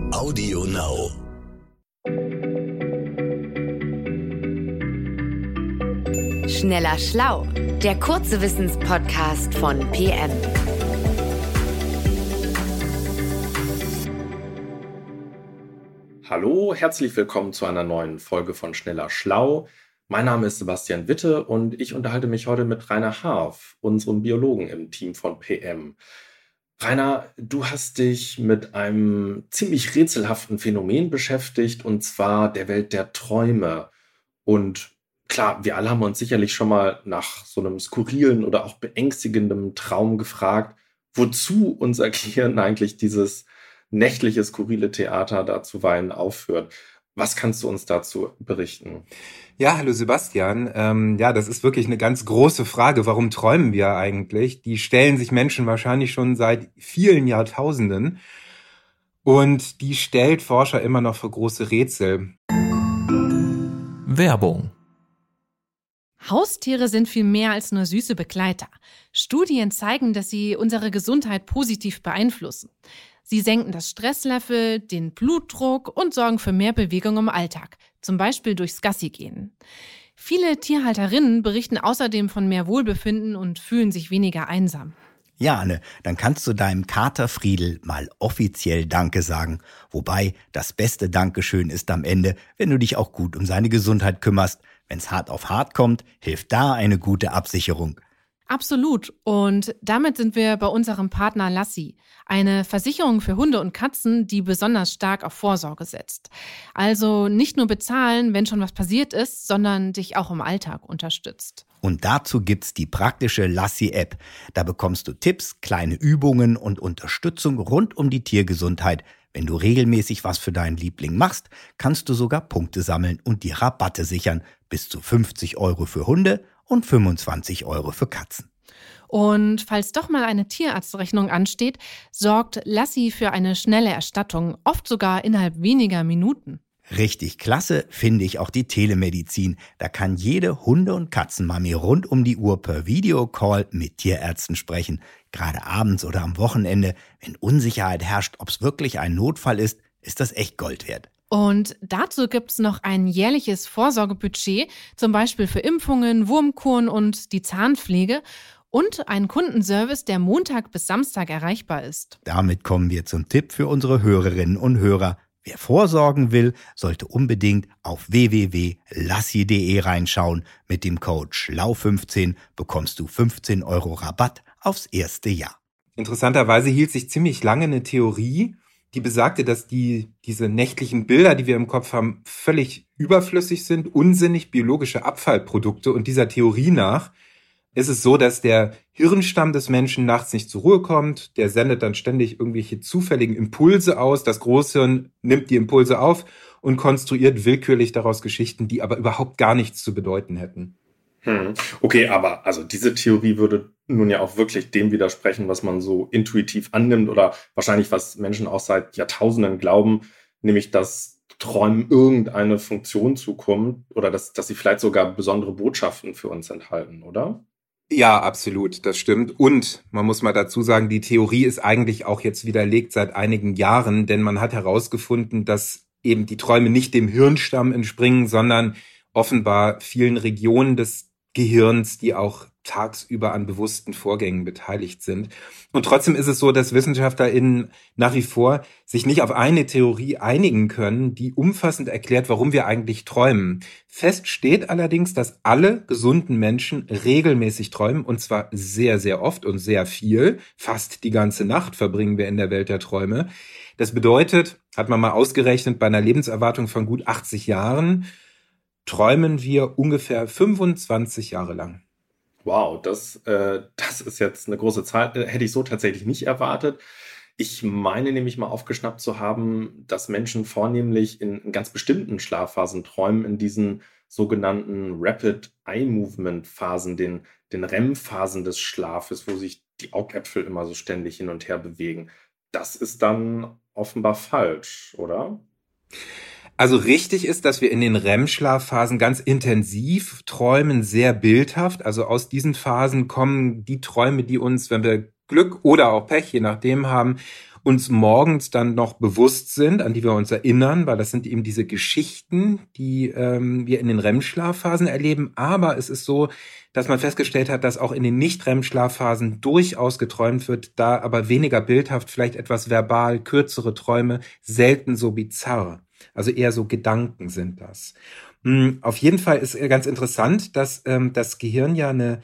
Audio Now. Schneller Schlau, der kurze Wissenspodcast von PM. Hallo, herzlich willkommen zu einer neuen Folge von Schneller Schlau. Mein Name ist Sebastian Witte und ich unterhalte mich heute mit Rainer Harf, unserem Biologen im Team von PM. Rainer, du hast dich mit einem ziemlich rätselhaften Phänomen beschäftigt, und zwar der Welt der Träume. Und klar, wir alle haben uns sicherlich schon mal nach so einem skurrilen oder auch beängstigenden Traum gefragt, wozu unser Gehirn eigentlich dieses nächtliche, skurrile Theater da zuweilen aufführt. Was kannst du uns dazu berichten? Ja, hallo Sebastian. Das ist wirklich eine ganz große Frage. Warum träumen wir eigentlich? Die stellen sich Menschen wahrscheinlich schon seit vielen Jahrtausenden. Und die stellt Forscher immer noch vor große Rätsel. Werbung. Haustiere sind viel mehr als nur süße Begleiter. Studien zeigen, dass sie unsere Gesundheit positiv beeinflussen. Sie senken das Stresslevel, den Blutdruck und sorgen für mehr Bewegung im Alltag, zum Beispiel durchs Gassi-Gehen. Viele Tierhalterinnen berichten außerdem von mehr Wohlbefinden und fühlen sich weniger einsam. Ja, Anne, dann kannst du deinem Kater Friedel mal offiziell Danke sagen. Wobei, das beste Dankeschön ist am Ende, wenn du dich auch gut um seine Gesundheit kümmerst. Wenn's hart auf hart kommt, hilft da eine gute Absicherung. Absolut. Und damit sind wir bei unserem Partner Lassi, eine Versicherung für Hunde und Katzen, die besonders stark auf Vorsorge setzt. Also nicht nur bezahlen, wenn schon was passiert ist, sondern dich auch im Alltag unterstützt. Und dazu gibt's die praktische Lassi-App. Da bekommst du Tipps, kleine Übungen und Unterstützung rund um die Tiergesundheit. Wenn du regelmäßig was für deinen Liebling machst, kannst du sogar Punkte sammeln und die Rabatte sichern. Bis zu 50 € für Hunde und 25 € für Katzen. Und falls doch mal eine Tierarztrechnung ansteht, sorgt Lassi für eine schnelle Erstattung, oft sogar innerhalb weniger Minuten. Richtig klasse finde ich auch die Telemedizin. Da kann jede Hunde- und Katzenmami rund um die Uhr per Videocall mit Tierärzten sprechen. Gerade abends oder am Wochenende, wenn Unsicherheit herrscht, ob es wirklich ein Notfall ist das echt Gold wert. Und dazu gibt's noch ein jährliches Vorsorgebudget, zum Beispiel für Impfungen, Wurmkuren und die Zahnpflege und einen Kundenservice, der Montag bis Samstag erreichbar ist. Damit kommen wir zum Tipp für unsere Hörerinnen und Hörer. Wer vorsorgen will, sollte unbedingt auf www.lassi.de reinschauen. Mit dem Code SCHLAU15 bekommst du 15 € Rabatt aufs erste Jahr. Interessanterweise hielt sich ziemlich lange eine Theorie, die besagte, dass diese nächtlichen Bilder, die wir im Kopf haben, völlig überflüssig sind, unsinnig, biologische Abfallprodukte. Und dieser Theorie nach ist es so, dass der Hirnstamm des Menschen nachts nicht zur Ruhe kommt. Der sendet dann ständig irgendwelche zufälligen Impulse aus. Das Großhirn nimmt die Impulse auf und konstruiert willkürlich daraus Geschichten, die aber überhaupt gar nichts zu bedeuten hätten. Okay, aber also diese Theorie würde nun ja auch wirklich dem widersprechen, was man so intuitiv annimmt oder wahrscheinlich was Menschen auch seit Jahrtausenden glauben, nämlich dass Träumen irgendeine Funktion zukommt oder dass sie vielleicht sogar besondere Botschaften für uns enthalten, oder? Ja, absolut, das stimmt. Und man muss mal dazu sagen, die Theorie ist eigentlich auch jetzt widerlegt seit einigen Jahren, denn man hat herausgefunden, dass eben die Träume nicht dem Hirnstamm entspringen, sondern offenbar vielen Regionen des Gehirns, die auch tagsüber an bewussten Vorgängen beteiligt sind. Und trotzdem ist es so, dass WissenschaftlerInnen nach wie vor sich nicht auf eine Theorie einigen können, die umfassend erklärt, warum wir eigentlich träumen. Fest steht allerdings, dass alle gesunden Menschen regelmäßig träumen, und zwar sehr, sehr oft und sehr viel. Fast die ganze Nacht verbringen wir in der Welt der Träume. Das bedeutet, hat man mal ausgerechnet, bei einer Lebenserwartung von gut 80 Jahren träumen wir ungefähr 25 Jahre lang. Wow, das ist jetzt eine große Zahl. Hätte ich so tatsächlich nicht erwartet. Ich meine nämlich mal aufgeschnappt zu haben, dass Menschen vornehmlich in ganz bestimmten Schlafphasen träumen, in diesen sogenannten Rapid Eye Movement Phasen, den REM-Phasen des Schlafes, wo sich die Augäpfel immer so ständig hin und her bewegen. Das ist dann offenbar falsch, oder? Also richtig ist, dass wir in den REM-Schlafphasen ganz intensiv träumen, sehr bildhaft. Also aus diesen Phasen kommen die Träume, die uns, wenn wir Glück oder auch Pech, je nachdem haben, uns morgens dann noch bewusst sind, an die wir uns erinnern, weil das sind eben diese Geschichten, die wir in den REM-Schlafphasen erleben. Aber es ist so, dass man festgestellt hat, dass auch in den Nicht-REM-Schlafphasen durchaus geträumt wird, da aber weniger bildhaft, vielleicht etwas verbal, kürzere Träume, selten so bizarr. Also eher so Gedanken sind das. Auf jeden Fall ist ganz interessant, dass das Gehirn ja eine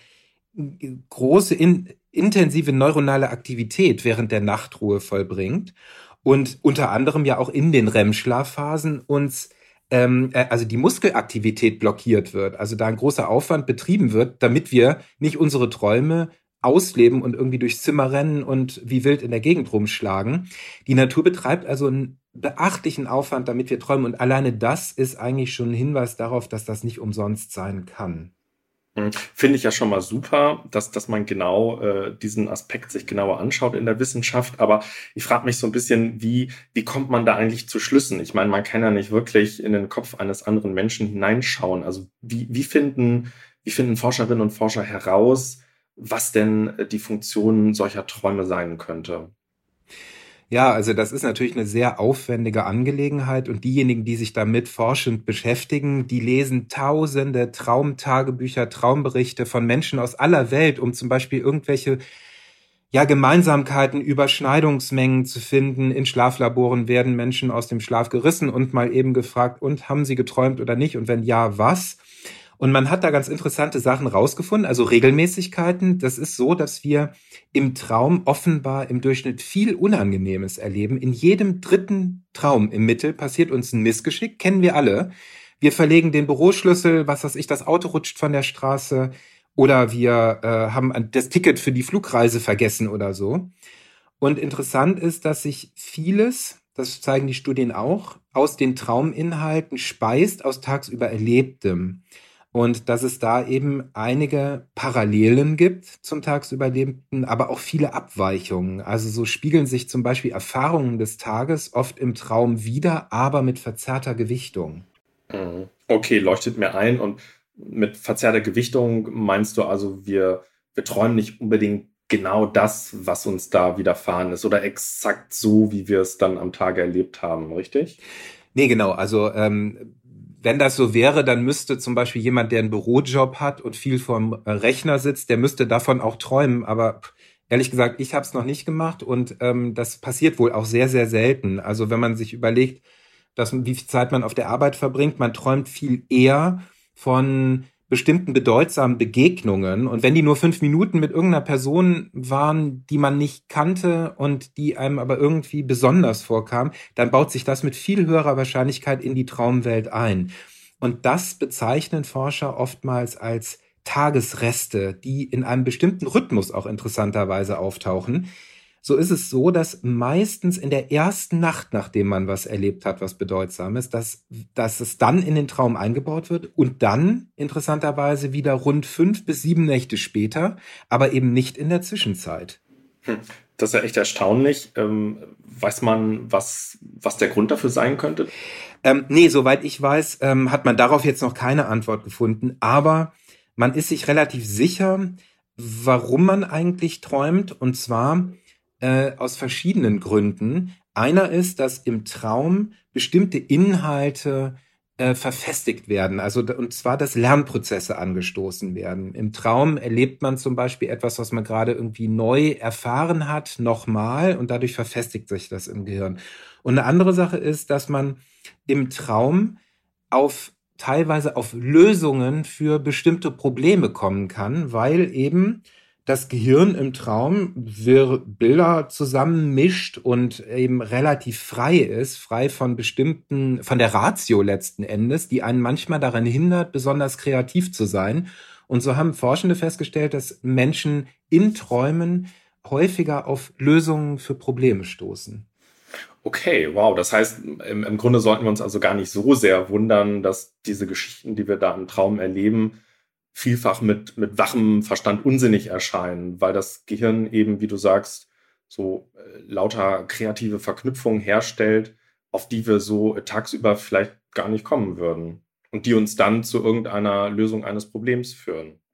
große, intensive neuronale Aktivität während der Nachtruhe vollbringt und unter anderem ja auch in den REM-Schlafphasen uns also die Muskelaktivität blockiert wird, also da ein großer Aufwand betrieben wird, damit wir nicht unsere Träume ausleben und irgendwie durchs Zimmer rennen und wie wild in der Gegend rumschlagen. Die Natur betreibt also einen beachtlichen Aufwand, damit wir träumen, und alleine das ist eigentlich schon ein Hinweis darauf, dass das nicht umsonst sein kann. Finde ich ja schon mal super, dass man genau diesen Aspekt sich genauer anschaut in der Wissenschaft. Aber ich frage mich so ein bisschen, wie kommt man da eigentlich zu Schlüssen? Ich meine, man kann ja nicht wirklich in den Kopf eines anderen Menschen hineinschauen. Also wie finden Forscherinnen und Forscher heraus, was denn die Funktion solcher Träume sein könnte? Ja, also das ist natürlich eine sehr aufwendige Angelegenheit, und diejenigen, die sich damit forschend beschäftigen, die lesen tausende Traumtagebücher, Traumberichte von Menschen aus aller Welt, um zum Beispiel irgendwelche Gemeinsamkeiten, Überschneidungsmengen zu finden. In Schlaflaboren werden Menschen aus dem Schlaf gerissen und mal eben gefragt, und haben sie geträumt oder nicht? Und wenn ja, was? Und man hat da ganz interessante Sachen rausgefunden, also Regelmäßigkeiten. Das ist so, dass wir im Traum offenbar im Durchschnitt viel Unangenehmes erleben. In jedem dritten Traum im Mittel passiert uns ein Missgeschick, kennen wir alle. Wir verlegen den Büroschlüssel, das Auto rutscht von der Straße, oder wir haben das Ticket für die Flugreise vergessen oder so. Und interessant ist, dass sich vieles, das zeigen die Studien auch, aus den Trauminhalten speist aus tagsüber Erlebtem. Und dass es da eben einige Parallelen gibt zum tagsüber Erlebten, aber auch viele Abweichungen. Also so spiegeln sich zum Beispiel Erfahrungen des Tages oft im Traum wider, aber mit verzerrter Gewichtung. Okay, leuchtet mir ein. Und mit verzerrter Gewichtung meinst du also, wir träumen nicht unbedingt genau das, was uns da widerfahren ist, oder exakt so, wie wir es dann am Tage erlebt haben, richtig? Nee, genau. Also wenn das so wäre, dann müsste zum Beispiel jemand, der einen Bürojob hat und viel vorm Rechner sitzt, der müsste davon auch träumen. Aber ehrlich gesagt, ich habe es noch nicht gemacht, und das passiert wohl auch sehr, sehr selten. Also wenn man sich überlegt, wie viel Zeit man auf der Arbeit verbringt, man träumt viel eher von bestimmten bedeutsamen Begegnungen. Und wenn die nur 5 Minuten mit irgendeiner Person waren, die man nicht kannte und die einem aber irgendwie besonders vorkam, dann baut sich das mit viel höherer Wahrscheinlichkeit in die Traumwelt ein. Und das bezeichnen Forscher oftmals als Tagesreste, die in einem bestimmten Rhythmus auch interessanterweise auftauchen. So ist es so, dass meistens in der ersten Nacht, nachdem man was erlebt hat, was Bedeutsames, dass es dann in den Traum eingebaut wird und dann interessanterweise wieder rund 5 bis 7 Nächte später, aber eben nicht in der Zwischenzeit. Das ist ja echt erstaunlich. Weiß man, was der Grund dafür sein könnte? Nee, soweit ich weiß, hat man darauf jetzt noch keine Antwort gefunden, aber man ist sich relativ sicher, warum man eigentlich träumt, und zwar aus verschiedenen Gründen. Einer ist, dass im Traum bestimmte Inhalte verfestigt werden, und zwar, dass Lernprozesse angestoßen werden. Im Traum erlebt man zum Beispiel etwas, was man gerade irgendwie neu erfahren hat, nochmal, und dadurch verfestigt sich das im Gehirn. Und eine andere Sache ist, dass man im Traum teilweise auf Lösungen für bestimmte Probleme kommen kann, weil eben das Gehirn im Traum Bilder zusammenmischt und eben relativ frei ist, frei von der Ratio letzten Endes, die einen manchmal daran hindert, besonders kreativ zu sein. Und so haben Forschende festgestellt, dass Menschen in Träumen häufiger auf Lösungen für Probleme stoßen. Okay, wow. Das heißt, im Grunde sollten wir uns also gar nicht so sehr wundern, dass diese Geschichten, die wir da im Traum erleben, vielfach mit wachem Verstand unsinnig erscheinen, weil das Gehirn eben, wie du sagst, so lauter kreative Verknüpfungen herstellt, auf die wir so tagsüber vielleicht gar nicht kommen würden und die uns dann zu irgendeiner Lösung eines Problems führen.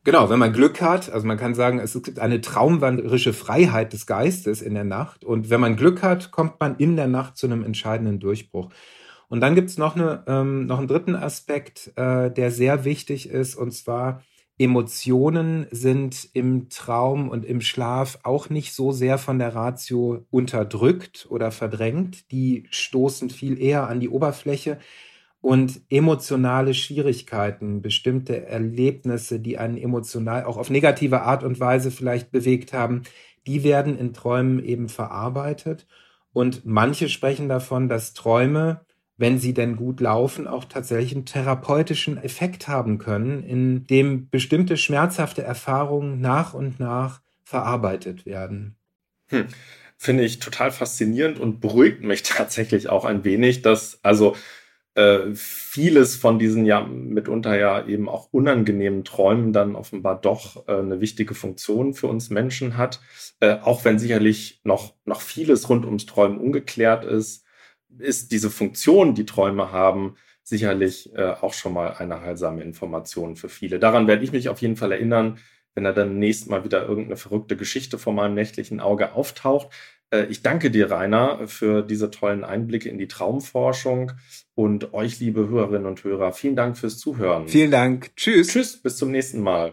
Genau, wenn man Glück hat, also man kann sagen, es gibt eine traumwandlerische Freiheit des Geistes in der Nacht. Und wenn man Glück hat, kommt man in der Nacht zu einem entscheidenden Durchbruch. Und dann gibt's noch einen dritten Aspekt, der sehr wichtig ist, und zwar Emotionen sind im Traum und im Schlaf auch nicht so sehr von der Ratio unterdrückt oder verdrängt. Die stoßen viel eher an die Oberfläche. Und emotionale Schwierigkeiten, bestimmte Erlebnisse, die einen emotional auch auf negative Art und Weise vielleicht bewegt haben, die werden in Träumen eben verarbeitet. Und manche sprechen davon, dass Träume, wenn sie denn gut laufen, auch tatsächlich einen therapeutischen Effekt haben können, in dem bestimmte schmerzhafte Erfahrungen nach und nach verarbeitet werden. Finde ich total faszinierend und beruhigt mich tatsächlich auch ein wenig, dass vieles von diesen ja mitunter ja eben auch unangenehmen Träumen dann offenbar doch eine wichtige Funktion für uns Menschen hat, auch wenn sicherlich noch vieles rund ums Träumen ungeklärt ist diese Funktion, die Träume haben, sicherlich auch schon mal eine heilsame Information für viele. Daran werde ich mich auf jeden Fall erinnern, wenn da dann nächstes Mal wieder irgendeine verrückte Geschichte vor meinem nächtlichen Auge auftaucht. Ich danke dir, Rainer, für diese tollen Einblicke in die Traumforschung und euch, liebe Hörerinnen und Hörer, vielen Dank fürs Zuhören. Vielen Dank. Tschüss. Tschüss, bis zum nächsten Mal.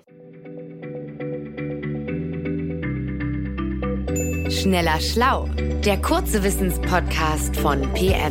Schneller Schlau, der kurze Wissenspodcast von PM.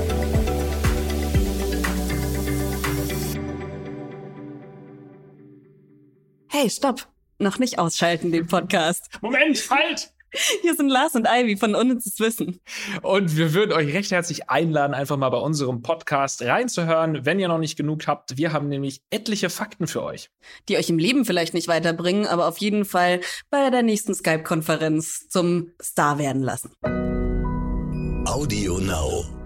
Hey, stopp! Noch nicht ausschalten, den Podcast. Moment, halt! Hier sind Lars und Ivy von Unnützes Wissen. Und wir würden euch recht herzlich einladen, einfach mal bei unserem Podcast reinzuhören, wenn ihr noch nicht genug habt. Wir haben nämlich etliche Fakten für euch. Die euch im Leben vielleicht nicht weiterbringen, aber auf jeden Fall bei der nächsten Skype-Konferenz zum Star werden lassen. Audio Now.